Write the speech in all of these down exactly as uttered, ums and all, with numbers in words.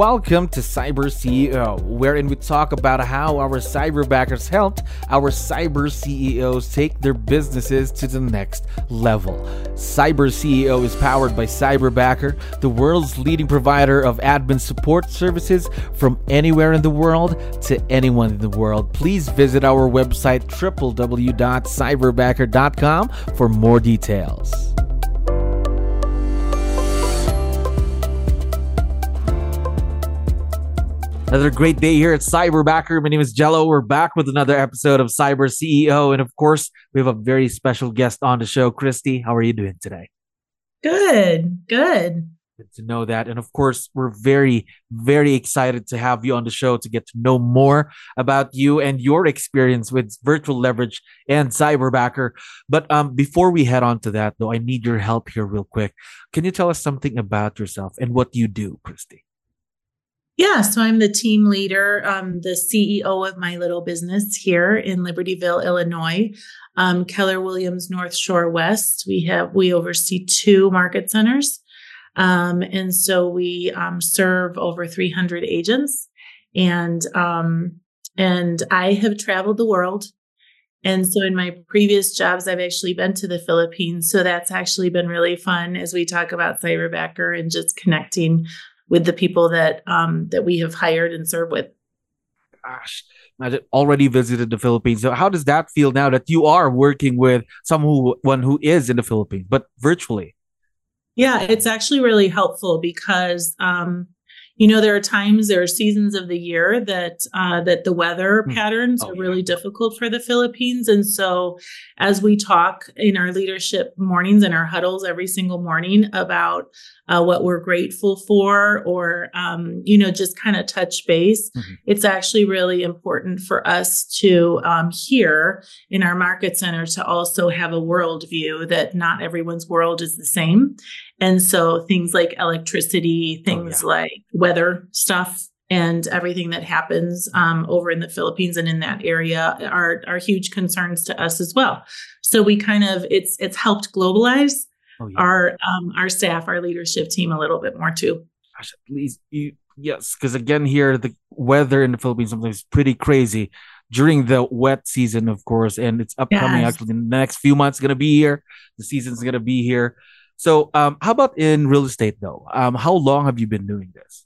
Welcome to Cyber C E O, wherein we talk about how our cyberbackers helped our cyber C E Os take their businesses to the next level. Cyber C E O is powered by Cyberbacker, the world's leading provider of admin support services from anywhere in the world to anyone in the world. Please visit our website w w w dot cyberbacker dot com for more details. Another great day here at Cyberbacker. My name is Jello. We're back with another episode of Cyber C E O. And of course, we have a very special guest on the show. Christy, how are you doing today? Good, good. Good to know that. And of course, we're very, very excited to have you on the show to get to know more about you and your experience with Virtual Leverage and Cyberbacker. But um, before we head on to that, though, I need your help here real quick. Can you tell us something about yourself and what you do, Christy? Yeah, so I'm the team leader, um, the C E O of my little business here in Libertyville, Illinois, um, Keller Williams North Shore West. We have we oversee two market centers, um, and so we um, serve over three hundred agents. And um, and I have traveled the world, and so in my previous jobs, I've actually been to the Philippines. So that's actually been really fun as we talk about Cyberbacker and just connecting with the people that um, that we have hired and serve with. Gosh, I already visited the Philippines. So how does that feel now that you are working with someone who is in the Philippines, but virtually? Yeah, it's actually really helpful because, um, you know, there are times, there are seasons of the year that uh, that the weather patterns oh, are really yeah. difficult for the Philippines. And so as we talk in our leadership mornings and our huddles every single morning about uh, what we're grateful for, or, um, you know, just kind of touch base, mm-hmm. it's actually really important for us to um, here in our market center to also have a worldview that not everyone's world is the same. And so things like electricity, things oh, yeah. like weather stuff, and everything that happens um, over in the Philippines and in that area are are huge concerns to us as well. So we kind of it's it's helped globalize oh, yeah. our um, our staff, our leadership team a little bit more too. Gosh, at least you yes, because again here the weather in the Philippines sometimes is pretty crazy during the wet season, of course, and it's upcoming. Yes. Actually, in the next few months, gonna be here. The season's gonna be here. So, um, how about in real estate, though? Um, how long have you been doing this?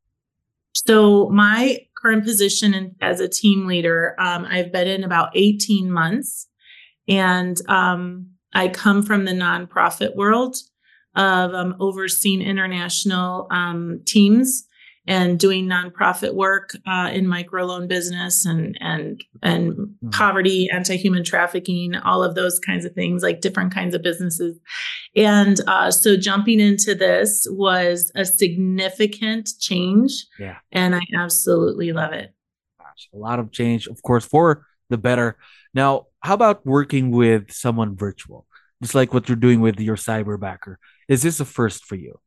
So, my current position in, as a team leader, um, I've been in about eighteen months, and um, I come from the nonprofit world of um, overseeing international um, teams and doing nonprofit work uh, in microloan business and and and mm-hmm. poverty, anti-human trafficking, all of those kinds of things, like different kinds of businesses. And uh, so jumping into this was a significant change. Yeah. And I absolutely love it. Gosh, a lot of change, of course, for the better. Now, how about working with someone virtual? Just like what you're doing with your Cyberbacker. Is this a first for you?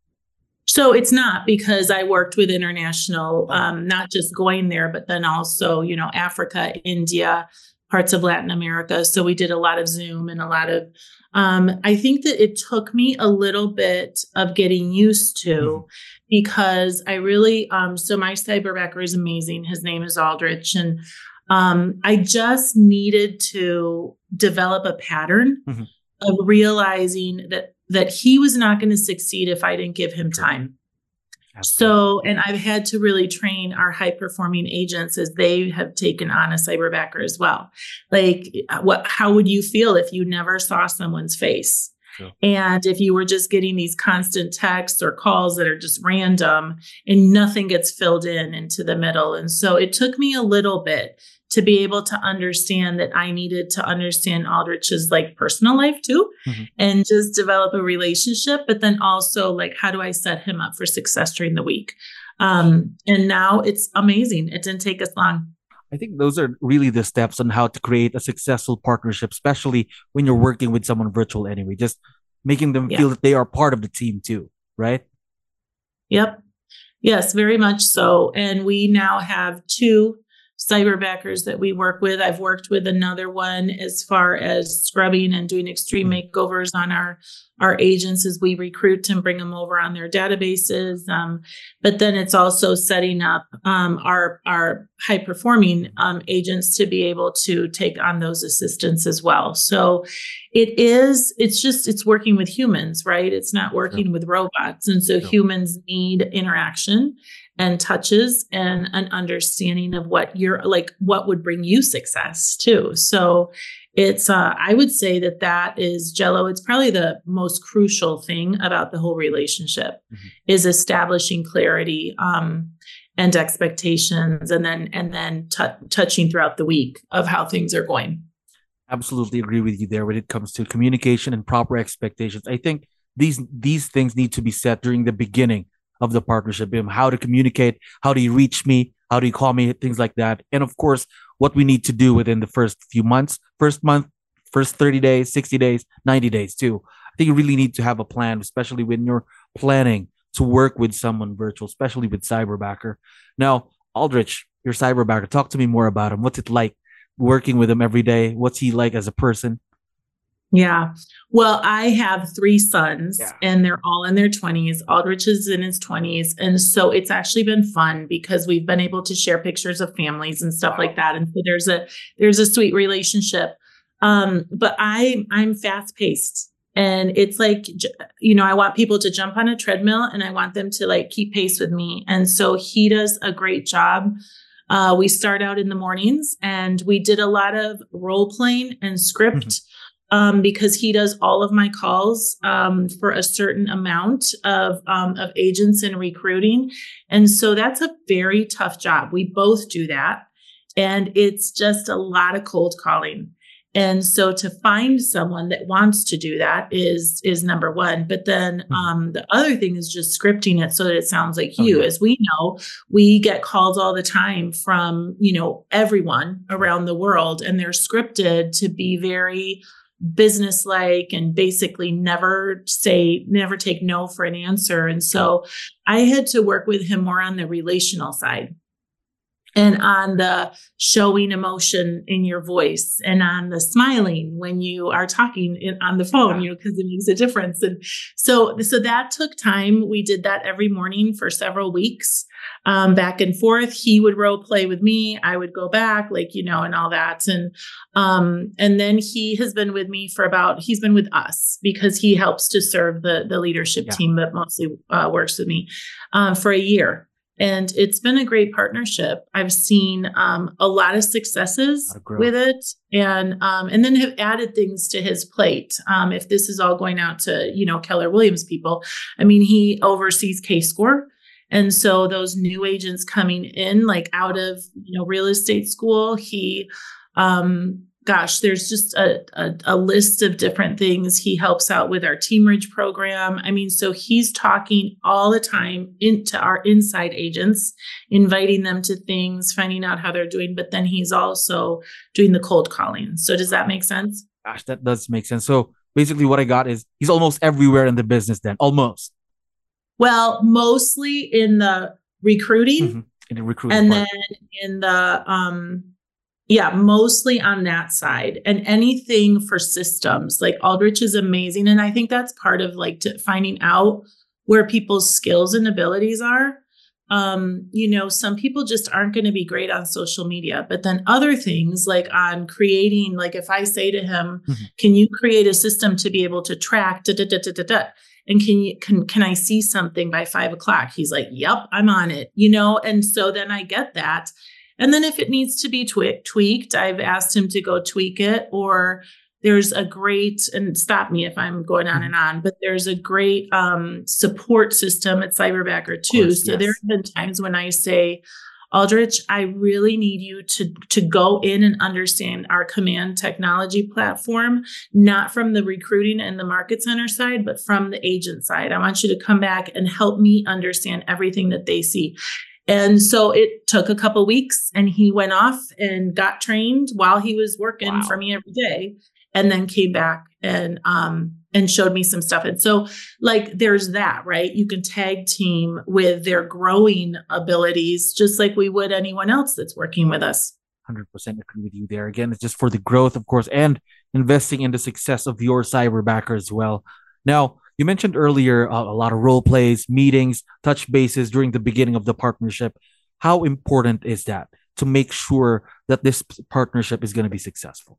So it's not, because I worked with international, um, not just going there, but then also, you know, Africa, India, parts of Latin America. So we did a lot of Zoom and a lot of, um, I think that it took me a little bit of getting used to mm-hmm. because I really, um, so my Cyberbacker is amazing. His name is Aldrich. And um, I just needed to develop a pattern mm-hmm. of realizing that that he was not going to succeed if I didn't give him time. Absolutely. So, and I've had to really train our high performing agents as they have taken on a Cyberbacker as well. Like, what, how would you feel if you never saw someone's face? Sure. And if you were just getting these constant texts or calls that are just random and nothing gets filled in into the middle. And so it took me a little bit to be able to understand that I needed to understand Aldrich's like personal life too, mm-hmm. and just develop a relationship. But then also, like, how do I set him up for success during the week? Um, and now it's amazing. It didn't take us long. I think those are really the steps on how to create a successful partnership, especially when you're working with someone virtual anyway, just making them yeah. feel that they are part of the team too, right? Yep. Yes, very much so. And we now have two cyberbackers that we work with. I've worked with another one as far as scrubbing and doing extreme makeovers on our our agents as we recruit and bring them over on their databases. Um, but then it's also setting up um, our our high performing um, agents to be able to take on those assistants as well. So it is, it's just, it's working with humans, right? It's not working with robots. And so humans need interaction and touches and an understanding of what you're like, what would bring you success too. So it's, uh, I would say that that is Jello. It's probably the most crucial thing about the whole relationship mm-hmm. is establishing clarity, um, and expectations, and then, and then t- touching throughout the week of how things are going. Absolutely agree with you there when it comes to communication and proper expectations. I think these, these things need to be set during the beginning of the partnership, how to communicate, how do you reach me, how do you call me, things like that. And of course, what we need to do within the first few months, first month, first thirty days, sixty days, ninety days too. I think you really need to have a plan, especially when you're planning to work with someone virtual, especially with Cyberbacker. Now, Aldrich, your Cyberbacker, talk to me more about him. What's it like working with him every day? What's he like as a person? Yeah. Well, I have three sons yeah. and they're all in their twenties. Aldrich is in his twenties. And so it's actually been fun because we've been able to share pictures of families and stuff wow. like that. And so there's a, there's a sweet relationship. Um, but I, I'm fast paced and it's like, you know, I want people to jump on a treadmill and I want them to like keep pace with me. And so he does a great job. Uh, we start out in the mornings and we did a lot of role playing and script. Mm-hmm. Um, because he does all of my calls um, for a certain amount of um, of agents in recruiting. And so that's a very tough job. We both do that. And it's just a lot of cold calling. And so to find someone that wants to do that is is number one. But then um, the other thing is just scripting it so that it sounds like you. Okay. As we know, we get calls all the time from, you know, everyone around the world, and they're scripted to be very business-like and basically never say, never take no for an answer. And so I had to work with him more on the relational side and on the showing emotion in your voice and on the smiling when you are talking in, on the phone, you know, because it makes a difference. And so, so that took time. We did that every morning for several weeks, um, back and forth. He would role play with me. I would go back, like, you know, and all that. And, um, and then he has been with me for about, he's been with us because he helps to serve the, the leadership yeah. team, but mostly, uh, works with me, um, for a year. And it's been a great partnership. I've seen um, a lot of successes of with it, and um, and then have added things to his plate. Um, if this is all going out to, you know, Keller Williams people, I mean, he oversees K-Score. And so those new agents coming in, like out of, you know, real estate school, he, um, gosh, there's just a, a, a list of different things. He helps out with our Teamridge program. I mean, so he's talking all the time into our inside agents, inviting them to things, finding out how they're doing, but then he's also doing the cold calling. So does that make sense? Gosh, that does make sense. So basically what I got is he's almost everywhere in the business then, almost. Well, mostly in the recruiting, mm-hmm. in the recruiting and part. then in the, um, yeah, mostly on that side, and anything for systems. Like Aldrich is amazing. And I think that's part of like to finding out where people's skills and abilities are. Um, you know, some people just aren't going to be great on social media, but then other things like on creating, like if I say to him, mm-hmm. can you create a system to be able to track da, da, da, da, da, da, and can you, can, can I see something by five o'clock? He's like, yep, I'm on it, you know? And so then I get that. And then if it needs to be twi- tweaked, I've asked him to go tweak it. Or there's a great, and stop me if I'm going on and on, but there's a great um, support system at Cyberbacker too. Course, so yes. There have been times when I say, Aldrich, I really need you to, to go in and understand our command technology platform, not from the recruiting and the market center side, but from the agent side. I want you to come back and help me understand everything that they see. And so it took a couple weeks, and he went off and got trained while he was working wow. for me every day, and then came back and um and showed me some stuff. And so like there's that, right? You can tag team with their growing abilities just like we would anyone else that's working with us. one hundred percent agree with you there. Again, it's just for the growth, of course, and investing in the success of your cyberbacker as well. Now, you mentioned earlier uh, a lot of role plays, meetings, touch bases during the beginning of the partnership. How important is that to make sure that this partnership is going to be successful?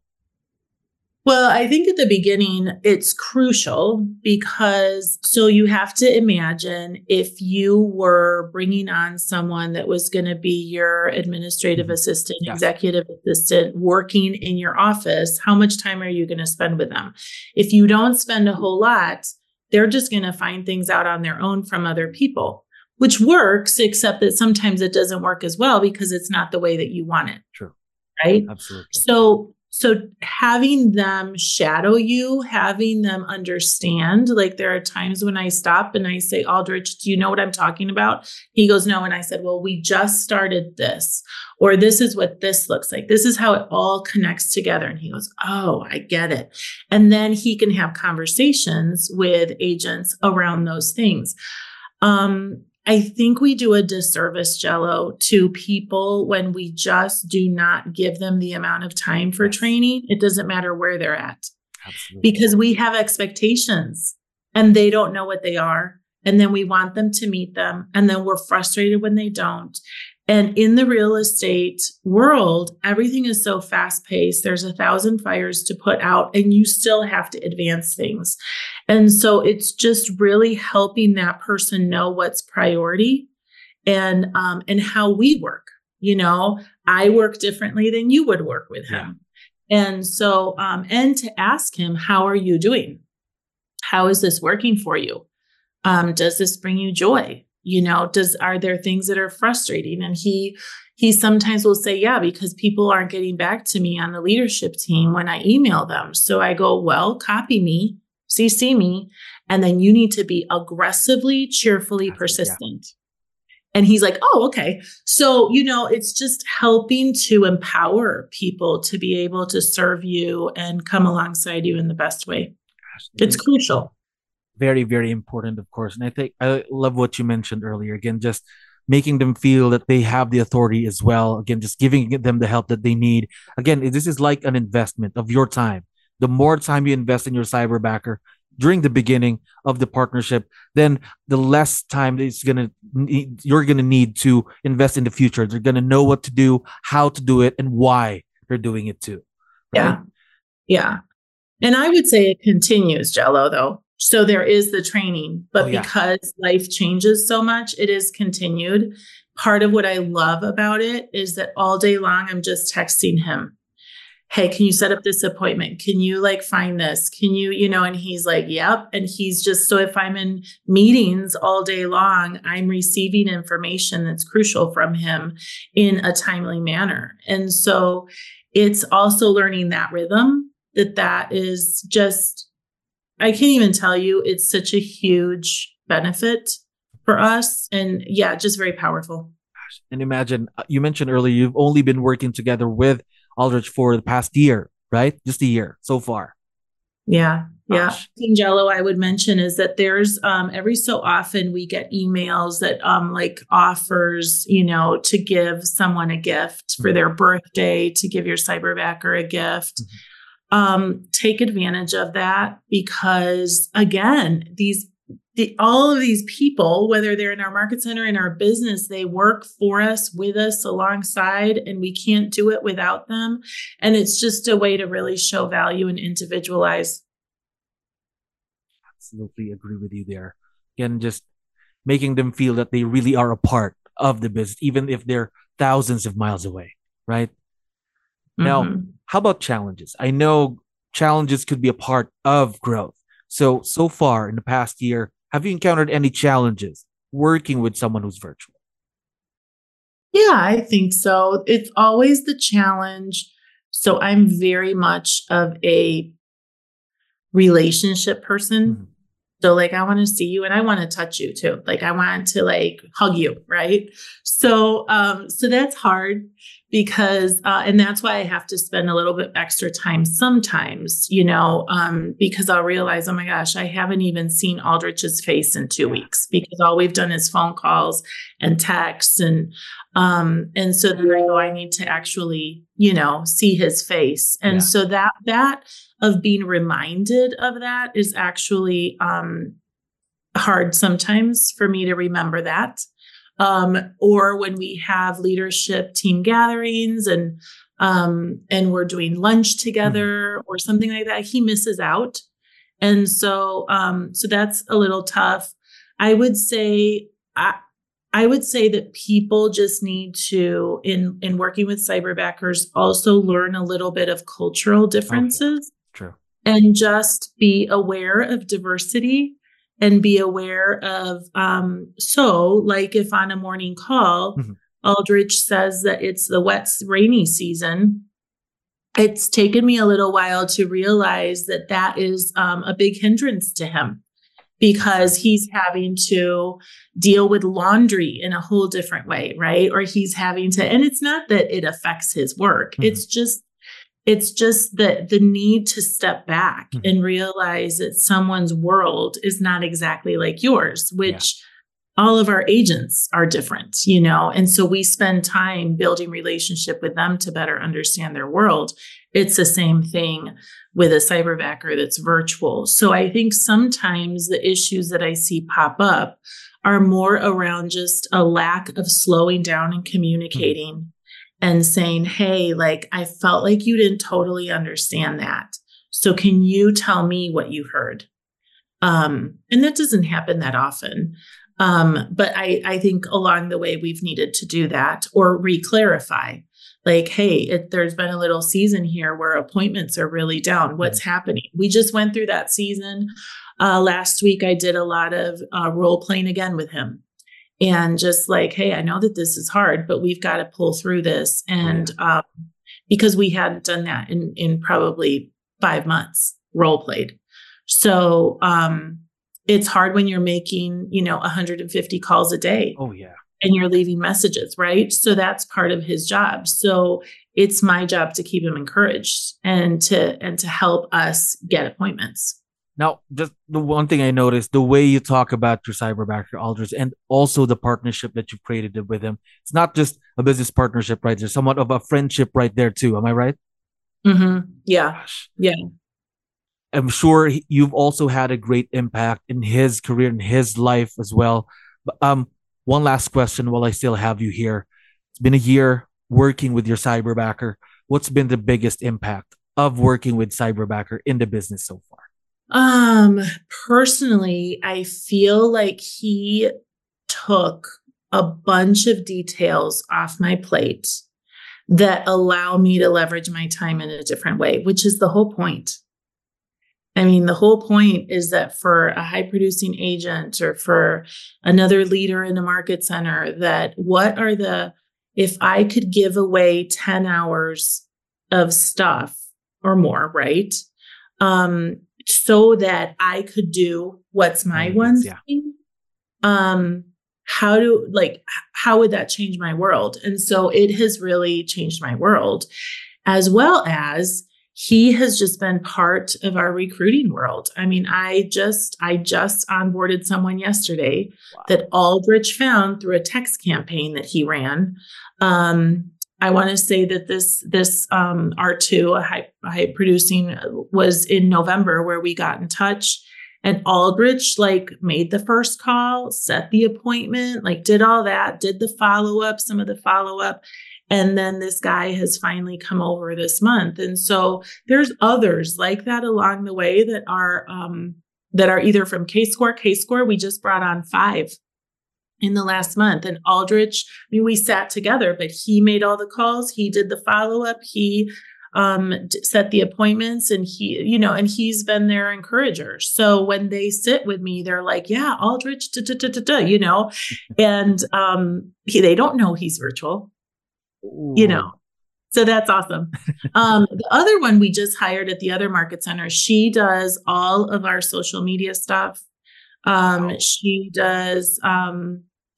Well, I think at the beginning, it's crucial because so you have to imagine if you were bringing on someone that was going to be your administrative mm-hmm. assistant, yes. executive assistant working in your office, how much time are you going to spend with them? If you don't spend a whole lot, they're just going to find things out on their own from other people, which works, except that sometimes it doesn't work as well because it's not the way that you want it. True. Right? Absolutely. So So having them shadow you, having them understand, like there are times when I stop and I say, Aldrich, do you know what I'm talking about? He goes, no. And I said, well, we just started this, or this is what this looks like. This is how it all connects together. And he goes, oh, I get it. And then he can have conversations with agents around those things. Um, I think we do a disservice, Jello, to people when we just do not give them the amount of time for training. It doesn't matter where they're at. Absolutely. Because we have expectations and they don't know what they are. And then we want them to meet them. And then we're frustrated when they don't. And in the real estate world, everything is so fast paced. There's a thousand fires to put out and you still have to advance things. And so it's just really helping that person know what's priority and, um, and how we work. You know, I work differently than you would work with him. Yeah. And so, um, and to ask him, how are you doing? How is this working for you? Um, does this bring you joy? You know, does, are there things that are frustrating? And he, he sometimes will say, yeah, because people aren't getting back to me on the leadership team when I email them. So I go, well, copy me, C C me, and then you need to be aggressively, cheerfully persistent. Yeah. And he's like, oh, okay. So, you know, it's just helping to empower people to be able to serve you and come alongside you in the best way. It's crucial. Very, very important, of course. And I think I love what you mentioned earlier. Again, just making them feel that they have the authority as well. Again, just giving them the help that they need. Again, this is like an investment of your time. The more time you invest in your cyberbacker during the beginning of the partnership, then the less time it's gonna need, you're gonna need to invest in the future. They're gonna know what to do, how to do it, and why they're doing it too. Right? Yeah, yeah. And I would say it continues, Jello, though. So there is the training, but oh, yeah. because life changes so much, it is continued. Part of what I love about it is that all day long, I'm just texting him. Hey, can you set up this appointment? Can you like find this? Can you, you know, and he's like, yep. And he's just, so if I'm in meetings all day long, I'm receiving information that's crucial from him in a timely manner. And so it's also learning that rhythm, that that is just, I can't even tell you, it's such a huge benefit for us. And yeah, just very powerful. And imagine, you mentioned earlier, you've only been working together with Aldrich for the past year, right? Just a year so far. Yeah. Yeah. Jello, I would mention is that there's um, every so often we get emails that um, like offers, you know, to give someone a gift mm-hmm. for their birthday, to give your cyberbacker a gift. Mm-hmm. Um, take advantage of that because again, these, the, all of these people, whether they're in our market center, in our business, they work for us, with us, alongside, and we can't do it without them. And it's just a way to really show value and individualize. Absolutely agree with you there. Again, just making them feel that they really are a part of the business, even if they're thousands of miles away, right? Now, mm-hmm. how about challenges? I know challenges could be a part of growth. So, so far in the past year, have you encountered any challenges working with someone who's virtual? Yeah, I think so. It's always the challenge. So I'm very much of a relationship person. Mm-hmm. So like, I want to see you and I want to touch you too. Like I want to like hug you. Right. So, um, so that's hard because, uh, and that's why I have to spend a little bit extra time sometimes, you know, um, because I'll realize, oh my gosh, I haven't even seen Aldrich's face in two weeks because all we've done is phone calls and texts. And, um, and so then I go, I need to actually, you know, see his face. And Yeah. so that, that of being reminded of that is actually, um, hard sometimes for me to remember that. Um, or when we have leadership team gatherings and, um, and we're doing lunch together mm-hmm. or something like that, he misses out. And so, um, so that's a little tough. I would say, I, I would say that people just need to, in, in working with cyberbackers, also learn a little bit of cultural differences. Okay. True. And just be aware of diversity. And be aware of, um, so like if on a morning call, mm-hmm. Aldrich says that it's the wet, rainy season, it's taken me a little while to realize that that is um, a big hindrance to him because he's having to deal with laundry in a whole different way, right? Or he's having to, and it's not that it affects his work. Mm-hmm. It's just It's just the, the need to step back mm-hmm. and realize that someone's world is not exactly like yours, which yeah. all of our agents are different, you know? And so we spend time building relationship with them to better understand their world. It's the same thing with a cyberbacker that's virtual. So I think sometimes the issues that I see pop up are more around just a lack of slowing down and communicating. Mm-hmm. And saying, hey, like, I felt like you didn't totally understand that. So can you tell me what you heard? Um, and that doesn't happen that often. Um, but I, I think along the way, we've needed to do that or re-clarify. Like, hey, it, there's been a little season here where appointments are really down. What's mm-hmm. happening? We just went through that season. Uh, last week, I did a lot of uh, role playing again with him. And just like, hey, I know that this is hard, but we've got to pull through this. And um, because we hadn't done that in, in probably five months, role played. So um, it's hard when you're making, you know, one hundred fifty calls a day. Oh, yeah. And you're leaving messages, right? So that's part of his job. So it's my job to keep him encouraged and to and to help us get appointments. Now, just the one thing I noticed, the way you talk about your cyberbacker, Aldrich, and also the partnership that you created with him. It's not just a business partnership, right? There's somewhat of a friendship right there too. Am I right? Mm-hmm. Yeah. Gosh. Yeah. I'm sure he, you've also had a great impact in his career, in his life as well. But, um, one last question while I still have you here. It's been a year working with your cyberbacker. What's been the biggest impact of working with cyberbacker in the business so far? Um, personally, I feel like he took a bunch of details off my plate that allow me to leverage my time in a different way, which is the whole point. I mean, the whole point is that for a high producing agent or for another leader in a market center, that what are the, if I could give away ten hours of stuff or more, right? Um, so that I could do what's my one yeah. thing. Um, how do, like, how would that change my world? And so it has really changed my world, as well as he has just been part of our recruiting world. I mean, I just, I just onboarded someone yesterday wow. that Aldrich found through a text campaign that he ran. Um, I want to say that this this um, R two, a high, high producing, was in November where we got in touch, and Aldrich like made the first call, set the appointment, like did all that, did the follow up, some of the follow up, and then this guy has finally come over this month. And so there's others like that along the way that are um, that are either from K-Score. K-Score, we just brought on five in the last month. And Aldrich, I mean, we sat together, but he made all the calls. He did the follow-up. He um, d- set the appointments, and he, you know, and he's been their encourager. So when they sit with me, they're like, yeah, Aldrich, da, da, da, da, da, you know, and um, he, they don't know he's virtual, Ooh. you know, so that's awesome. Um, the other one we just hired at the other market center, she does all of our social media stuff. Um, wow. She does, um,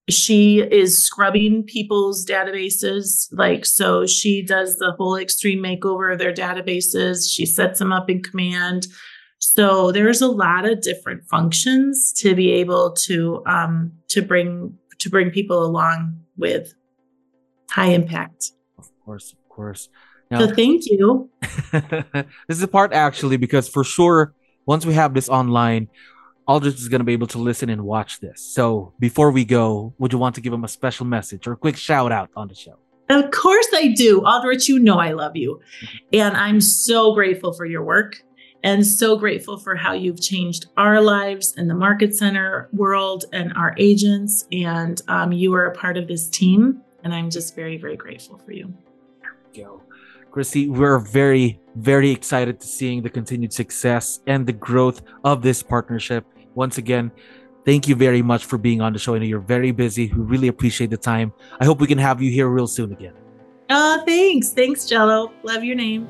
she is scrubbing people's databases. Like, so she does the whole extreme makeover of their databases. She sets them up in Command. So there's a lot of different functions to be able to um, to bring to bring people along with high impact. Of course, of course. Now, so thank you. This is the part actually, because for sure, once we have this online, Aldrich is going to be able to listen and watch this. So before we go, would you want to give him a special message or a quick shout out on the show? Of course I do. Aldrich, you know I love you. And I'm so grateful for your work and so grateful for how you've changed our lives in the Market Center world and our agents. And um, you are a part of this team. And I'm just very, very grateful for you. Go. Christy, we're very, very excited to seeing the continued success and the growth of this partnership. Once again, thank you very much for being on the show. I know you're very busy. We really appreciate the time. I hope we can have you here real soon again. Oh, thanks. Thanks, Jello. Love your name.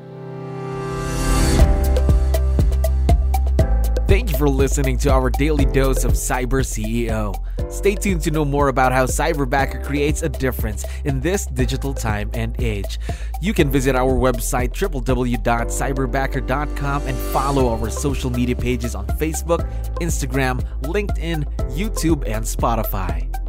Thank you for listening to our daily dose of Cyber C E O. Stay tuned to know more about how Cyberbacker creates a difference in this digital time and age. You can visit our website w w w dot cyberbacker dot com and follow our social media pages on Facebook, Instagram, LinkedIn, YouTube, and Spotify.